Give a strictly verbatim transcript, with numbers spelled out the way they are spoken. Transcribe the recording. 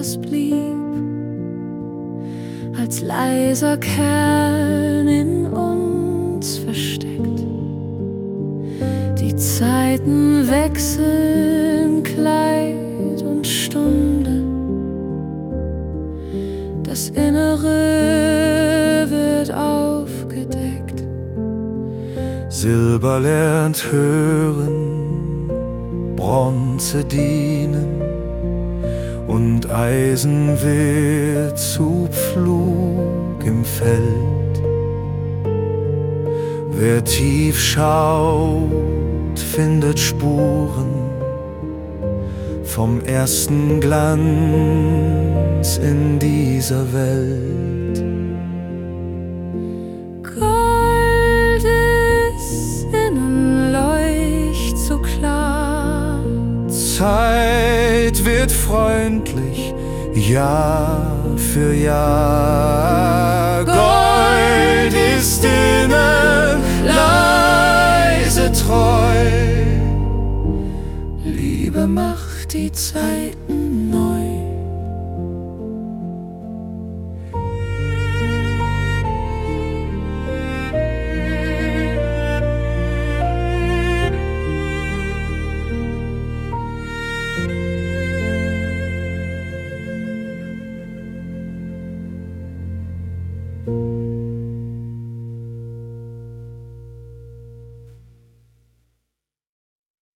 was blieb, als leiser Kern in uns versteckt. Die Zeiten wechseln Kleid und Stunde, das Innere wird aufgedeckt. Silber lernt hören, Bronze dienen, und Eisen wird zu Pflug im Feld. Wer tief schaut, findet Spuren vom ersten Glanz in dieser Welt. Gold ist innen, leucht so klar. Zeit wird freundlich, Jahr für Jahr. Gold ist innen, leise treu. Liebe macht die Zeiten